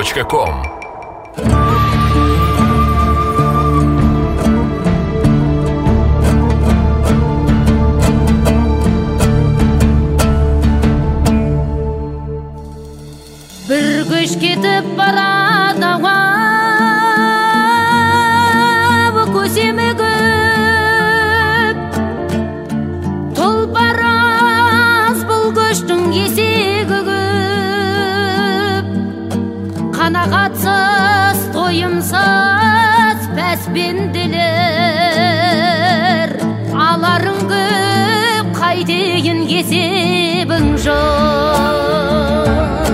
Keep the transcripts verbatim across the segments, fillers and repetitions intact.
точка ком. Bir көш кетіп барады ауа, көсемі көп. Тұлпар аз бұл көштің есегі көп. Қанағатсыз, тойымсыз пәспенделер. Аларың көп, қайтейін есебің жоқ.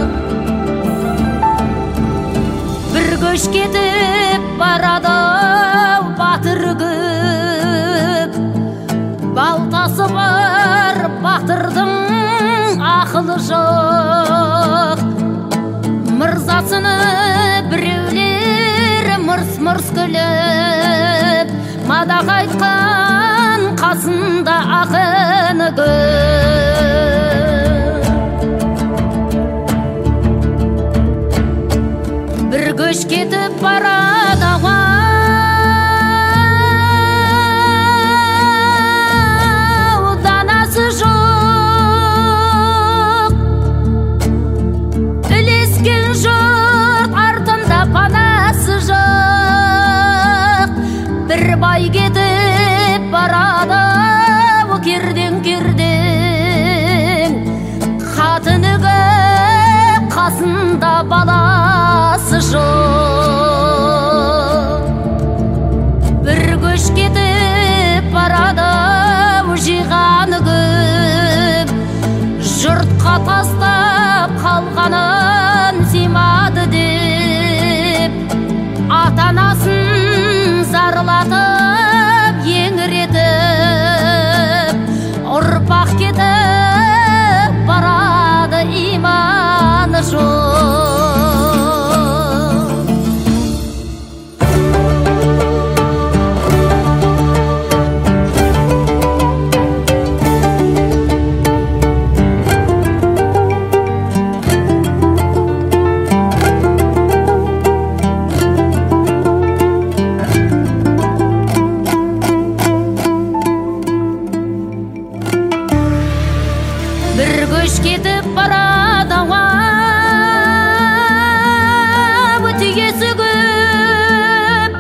Көш кетіп барады батыр көп. Балтасы бар батырдың ақылы жоқ. Мырзасыны біреулер мырс-мырс күліп, мадақ айтқан қасында ақыны көп. Bir көш кетіп барады ауа, данасы жоқ. Ілескен жұрт артында панасы жоқ. Bir бай кетіп барады кердең-кердең. Қатыны көп, қасында баласы жоқ. Bir көш кетіп барады жиғаны көп. Жұртқа тастап қалғанын сыймады деп, ата-анасын зарлатып еңіретіп, ұрпақ кетіп барады иманы жоқ. Bir көш кетіп барады ауа, түйесі көп.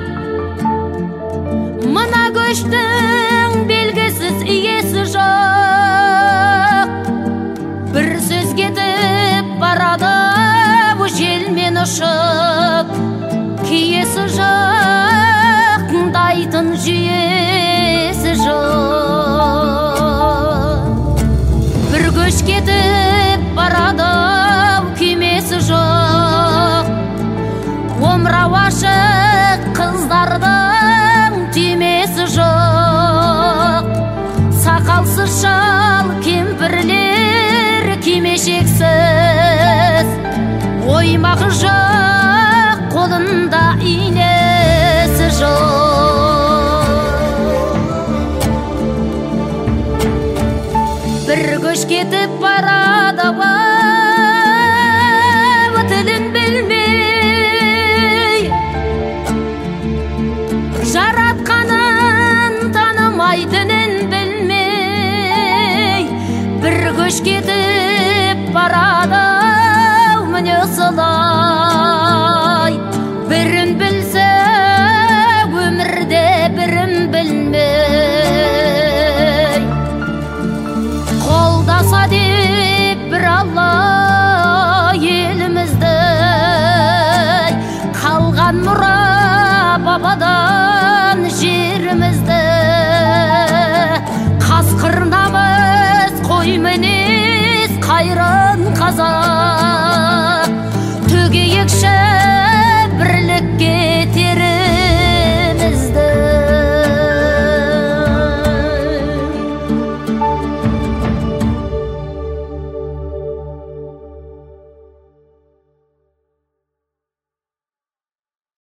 Мына көштің белгісіз иесі жоқ. Bir сөз кетіп барады желмен ұшып, киесі жоқ, тыңдайтын жүйесі жоқ. Bir көш кетіп барады күймесі жоқ. Омырау ашық қыздардың түймесі жоқ. Сақалсыз шал кемпірлер кимешексіз. Оймағы жоқ, қолында инесі жоқ. Bir көш кетіп барады ауа, тілін білмей. Жаратқанын танымай, дінін білмей. Bir көш кетіп барады міне солай.